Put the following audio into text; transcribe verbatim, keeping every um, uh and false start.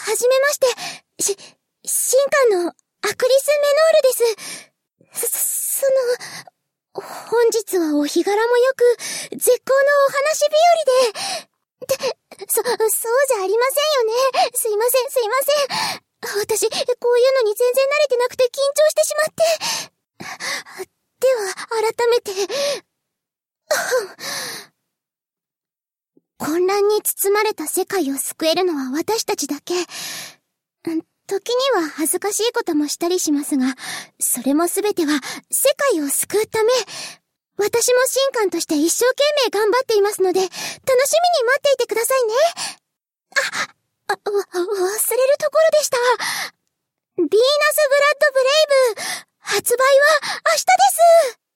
はじめまして、し、新官のアクリス・メノールです。そ、その、本日はお日柄も良く、絶好のお話日和で、って、そ、そうじゃありませんよね。すいません、すいません。私、こういうのに全然慣れてなくて緊張してしまって。では、改めて、混乱に包まれた世界を救えるのは私たちだけ。時には恥ずかしいこともしたりしますが、それもすべては世界を救うため。私も神官として一生懸命頑張っていますので、楽しみに待っていてくださいね。あ、あ、わ、忘れるところでした。ヴィーナス・ブラッド・ブレイブ、発売は明日です。